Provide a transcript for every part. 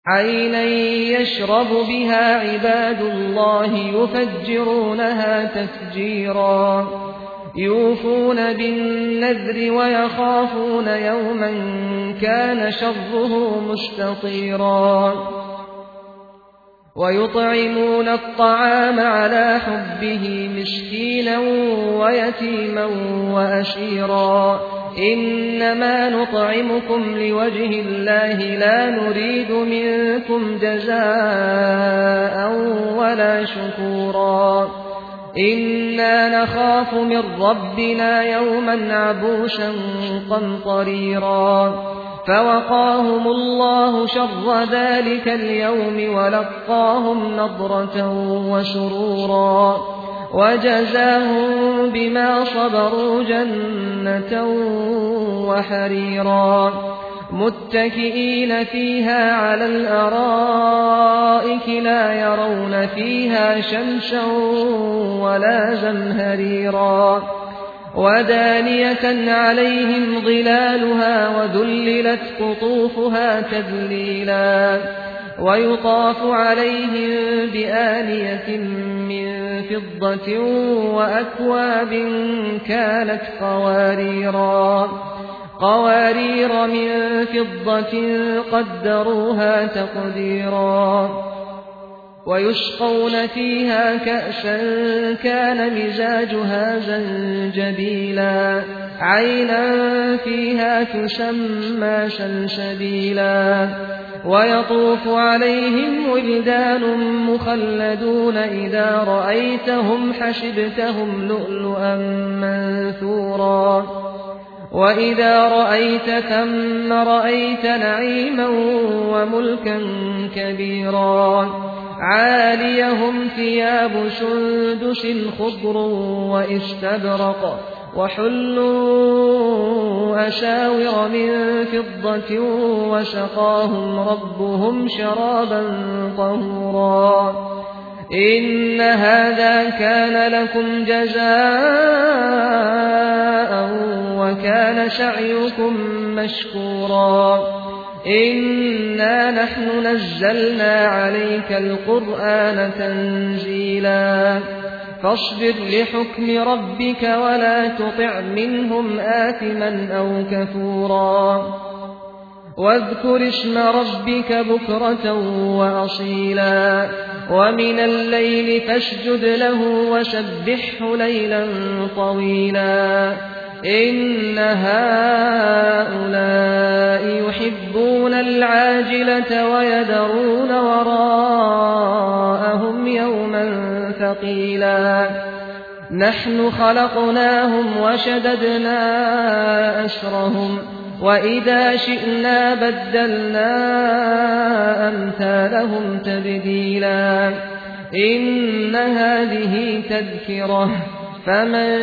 عينا يشرب بها عباد الله يفجرونها تفجيرا يوفون بالنذر ويخافون يوما كان شره مستطيرا ويطعمون الطعام على حبه مسكينا ويتيما وأسيرا إنما نطعمكم لوجه الله لا نريد منكم جزاء ولا شكورا إنا نخاف من ربنا يوما عبوسا قمطريرا فوقاهم الله شر ذلك اليوم ولقاهم نضرة وسرورا وجزاهم بما صبروا جنة وحريرا متكئين فيها على الأرائك لا يرون فيها شمسا ولا زمهريرا ودانية عليهم ظلالها وذللت قطوفها تذليلا ويطاف عليهم بآنية من فضة وأكواب كانت قوارير من فضة قدروها تقديرا ويسقون فيها كأسا كان مزاجها زنجبيلا عينا فيها تسمى سلسبيلا ويطوف عليهم ولدان مخلدون إذا رأيتهم حسبتهم لؤلؤا منثورا وإذا رأيت ثم رأيت نعيما وملكا كبيرا عاليهم ثياب سندس خضر واستبرق وحلوا أساور من فضة وسقاهم ربهم شرابا طهورا إن هذا كان لكم جزاء وكان سعيكم مشكورا إنا نحن نزلنا عليك القرآن تنزيلا فاصبر لحكم ربك ولا تطع منهم آثما أو كفورا واذكر اسم ربك بكرة وأصيلا ومن الليل فاسجد له وسبحه ليلا طويلا إن هؤلاء يحبون العاجلة ويذرون وراءهم يوما ثقيلا نحن خلقناهم وشددنا أسرهم وإذا شئنا بدلنا أمثالهم تبديلا إن هذه تذكرة فمن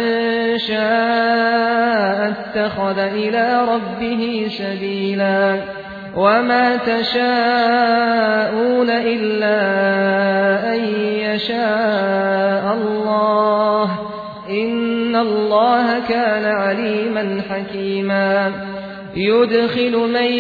شاء اتخذ إلى ربه سبيلا وما تشاءون إلا أن يشاء الله إن الله كان عليما حكيما يدخل من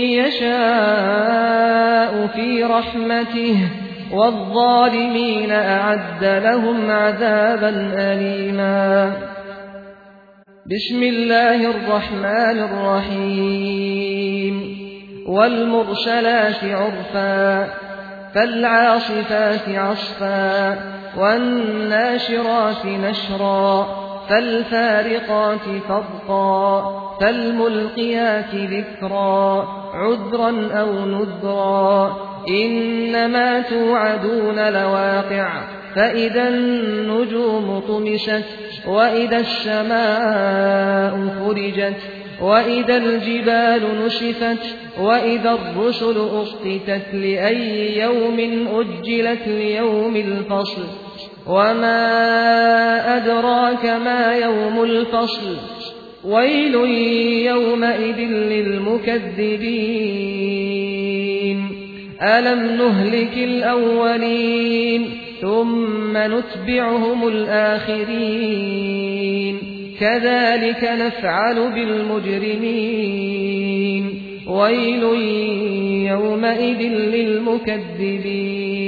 يشاء في رحمته والظالمين أعد لهم عذابا أليما بسم الله الرحمن الرحيم والمرسلات عرفا فالعاصفات عصفا والناشرات نشرا فالفارقات فرقا فالملقيات ذكرا عذرا أو نذرا إنما توعدون لواقع فإذا النجوم طمست وإذا السماء فرجت وإذا الجبال نشفت وإذا الرسل أقتت لأي يوم أجلت ليوم الفصل وما أدراك ما يوم الفصل ويل يومئذ للمكذبين ألم نهلك الأولين ثم نتبعهم الآخرين كذلك نفعل بالمجرمين ويل يومئذ للمكذبين